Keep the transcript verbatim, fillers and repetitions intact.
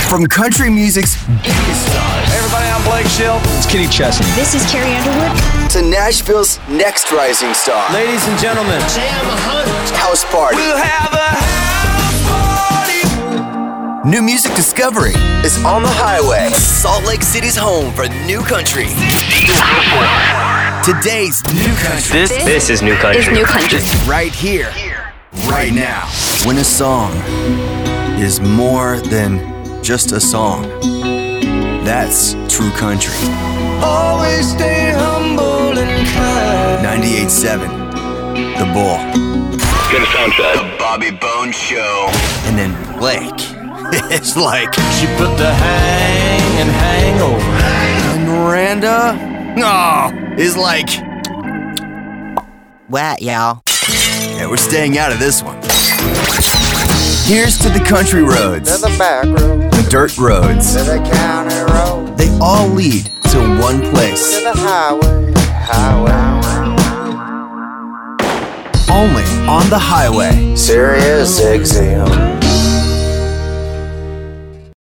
From country music's biggest stars. Hey everybody, I'm Blake Shelton. It's Kenny Chesney. This is Carrie Underwood. To Nashville's next rising star. Ladies and gentlemen, Sam Hunt. House Party. We'll have a house party. New music discovery is on the highway. Salt Lake City's home for new country. Today's new country. This this is new country. Is new country. Right here, right now. When a song is more than just a song, that's true country. Always stay humble and kind. ninety-eight point seven, The Bull. Good soundtrack. The Bobby Bones Show. And then Blake. It's like She put the hang and hang over. and Miranda. Oh, is like What, y'all? yeah, we're staying out of this one. Here's to the country roads, To the back road, the dirt roads. to the county road, They all lead to one place. to the highway, highway. Only on the highway. Sirius X M.